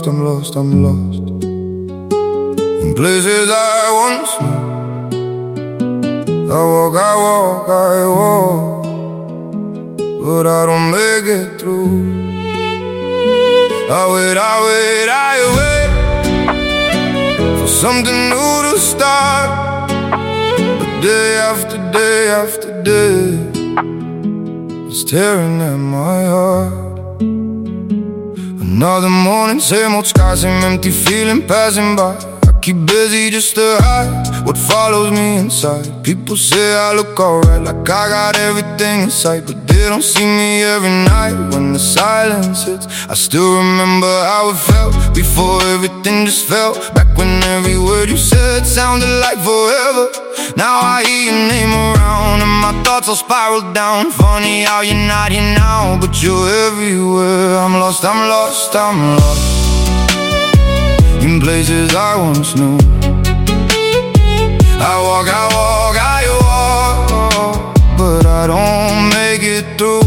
lost, I'm lost, I'm lost in places I once knew. I walk, I walk, I walk, but I don't make it through. I wait, I wait, I wait for something new to start. But day after day after day, it's tearing at my heart. Another morning, same old sky, same empty feeling passing by. I keep busy just to hide what follows me inside. People say I look alright, like I got everything in sight, but they don't see me every night. When the silence hits, I still remember how it felt before everything just fell. Back when every word you said sounded like forever. Now I hear your name around and my thoughts all spiral down. Funny how you're not here now, but you're everywhere. I'm lost, I'm lost, I'm lost in places I once knew. I walk, I walk, I walk, but I don't make it through.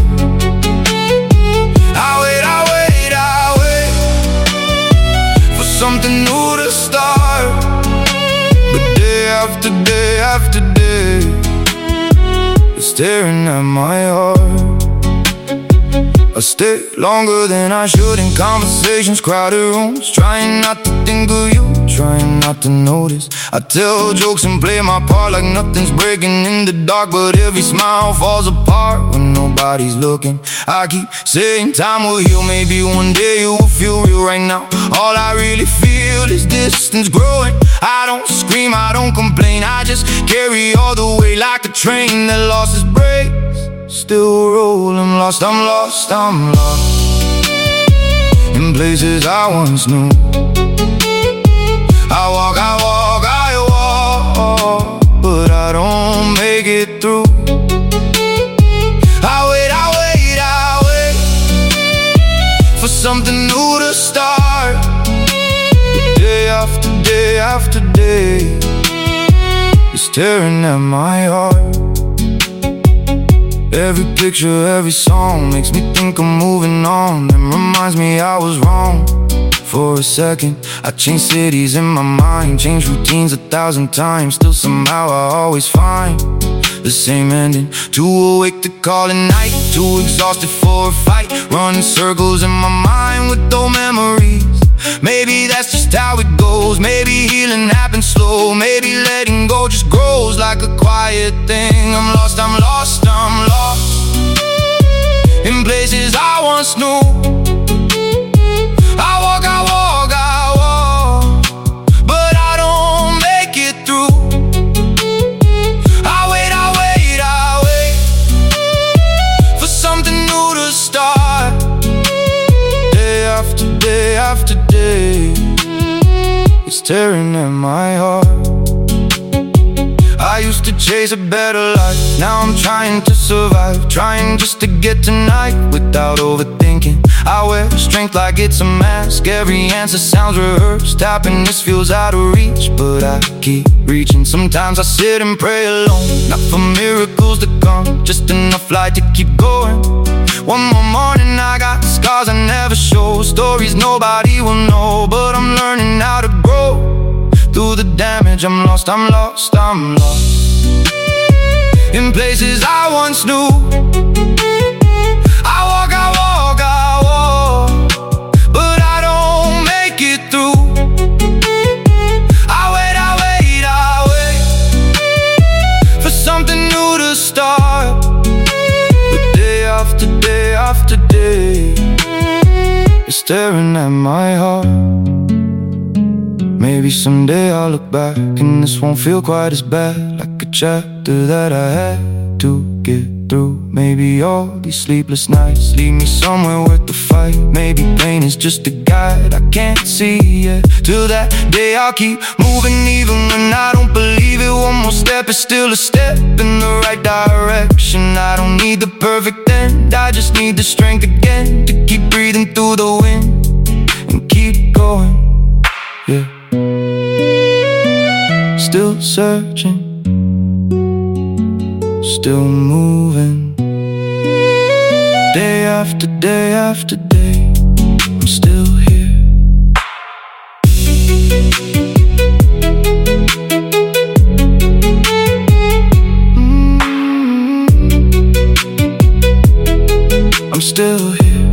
I wait, I wait, I wait for something new to start. But day after day after day, it's tearing at my heart. I stay longer than I should in conversations, crowded rooms, trying not to think of you, trying not to notice. I tell jokes and play my part like nothing's breaking in the dark, but every smile falls apart when nobody's looking. I keep saying time will heal, maybe one day you will feel real. Right now, all I really feel is distance growing. I don't scream, I don't complain, I just carry all the weight like a train that lost its brakes. Still roll, I'm lost, I'm lost, I'm lost in places I once knew. I walk, I walk, I walk, but I don't make it through. I wait, I wait, I wait for something new to start. But day after day after day, it's tearing at my heart. Every picture, every song makes me think I'm moving on, and reminds me I was wrong. For a second, I changed cities in my mind, changed routines 1,000 times. Still somehow I always find the same ending. Too awake to call it night, too exhausted for a fight, running circles in my mind with no memories. Maybe that's just how it goes, maybe healing happens slow, maybe letting go just grows like a quiet thing. I'm lost, I'm lost, I'm lost in places I once knew. I walk, I walk, I walk, but I don't make it through. I wait, I wait, I wait for something new to start. Day after day after day, it's tearing at my heart. I used to chase a better life, now I'm trying to survive, trying just to get tonight without overthinking. I wear strength like it's a mask, every answer sounds rehearsed. Happiness feels out of reach, but I keep reaching. Sometimes I sit and pray alone, not for miracles to come, just enough light to keep going. One more morning, I got scars I never show, stories nobody will know, but I'm learning how to grow through the damage. I'm lost, I'm lost, I'm lost in places I once knew. I walk, I walk, I walk, but I don't make it through. I wait, I wait, I wait for something new to start. But day after day after day, it's tearing at my heart. Maybe someday I'll look back and this won't feel quite as bad, like a chapter that I had to get through. Maybe all these sleepless nights lead me somewhere worth the fight. Maybe pain is just a guide I can't see yet. Till that day I'll keep moving even when I don't believe it. One more step is still a step in the right direction. I don't need the perfect end, I just need the strength again to keep breathing through the wind and keep going, yeah. Still searching, still moving. Day after day after day, I'm still here. still here.